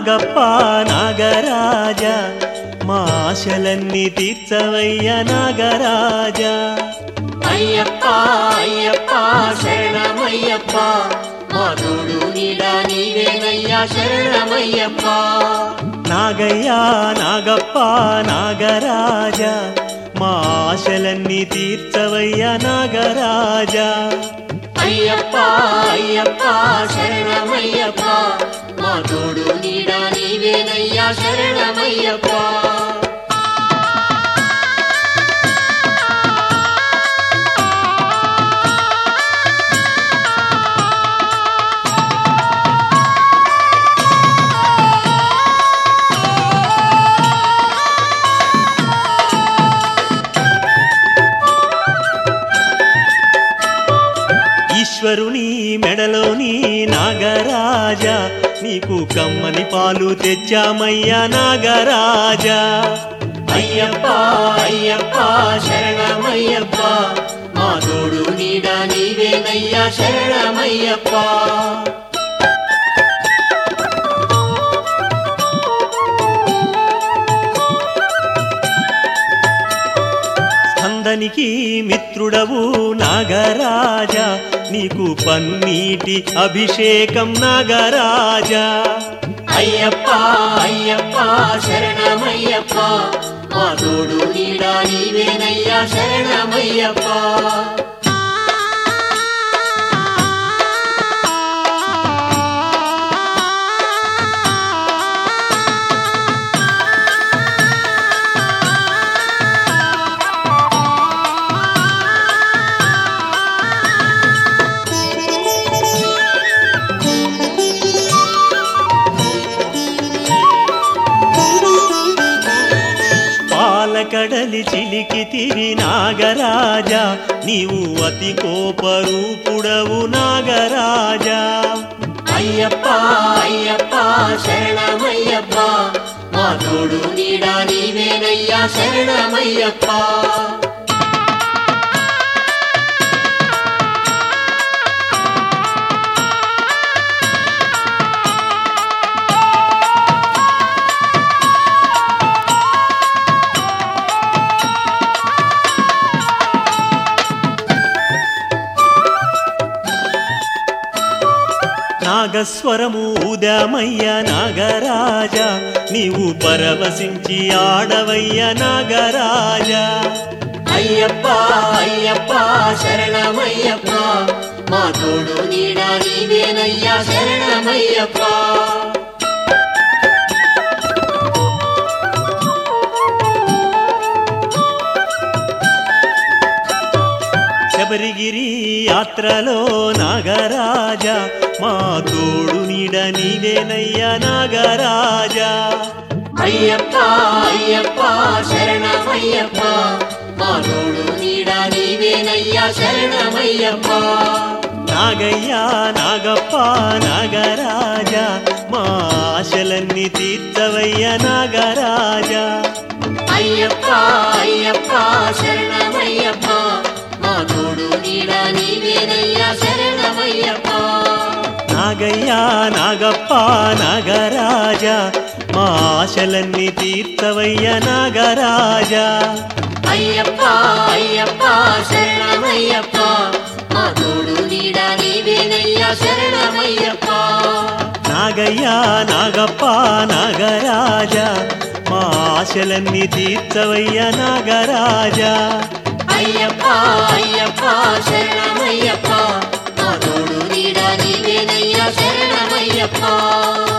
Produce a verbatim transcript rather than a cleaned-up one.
నాగప్ప నాగరాజ మా ఆశలన్నీ తీర్చవయ్య నాగరాజ అయ్యప్ప అయ్యప్ప శరణమయ్యప్ప మా తోడు నీడ నీవేనయ్యా శరణమయ్యప్ప నాగయ్య నాగప్ప నాగరాజ మా ఆశలన్నీ తీర్చవయ్య నాగరాజ అయ్యప్ప అయ్యప్ప శరణమయ్యప్ప మా తోడు నీడ నీవేనయ్యా శరణమయ్యప్ప ఈశ్వరుని మెడలోని నాగరాజ నీకు కమ్మని పాలు తెచ్చామయ్యా నాగరాజ అయ్యప్ప అయ్యప్ప శరణమయ్యప్ప మా తోడు నీడ నీవేనయ్యా శరణమయ్యప్ప స్కందనికి మిత్రుడవు నాగరాజ నీకు పన్నీటి అభిషేకం నాగరాజ అయ్యప్ప అయ్యప్ప శరణమయ్యప్ప మా తోడు నీడ నీవేనయ్యా శరణమయ్యప్ప కడలి చిలికి తిరి నాగరాజ నీవు అతి కోపరూపుడవు నాగరాజ అయ్యప్ప అయ్యప్ప శరణమయ్యప్ప మా తోడు నీడ నీవేనయ్యా శరణమయ్యప్ప నాగస్వరము ఉదమయ్య నాగరాజ నీవు పరవశించి ఆడవయ్య నాగరాజ అయ్యప్ప అయ్యప్ప శరణమయ్యప్ప మా తోడు నీడ నీవేనయ్యా శరణమయ్యప్ప శబరిగిరి యాత్రలో నాగరాజ మా తోడు నీడ నీవేనయ్యా నాగరాజ అయ్యప్ప అయ్యప్ప శరణమయ్యప్ప మా తోడు నీడ నీవేనయ్యా శరణమయ్యప్ప నాగయ్య నాగప్ప నాగరాజ మా ఆశలన్నీ తీర్చవయ్య నాగరాజ అయ్యప్ప అయ్యప్ప శరణమయ్యప్ప మా తోడు నీడ నీవేనయ్యా శరణమయ్యప్ప నాగయ్య నాగప్ప నాగరాజ మా ఆశలన్నీ తీర్చవయ్య నాగరాజ అయ్యప్ప అయ్యప్ప శరణమయ్యప్ప మా తోడు నీడ నీవేనయ్యా శరణమయ్యప్ప నాగయ్య నాగప్ప నాగరాజ మా ఆశలన్నీ తీర్చవయ్య నాగరాజ అయ్యప్ప అయ్యప్ప శరణమయ్యప్ప మా తోడు నీడ నీవేనయ్యా శరణమయ్యప్ప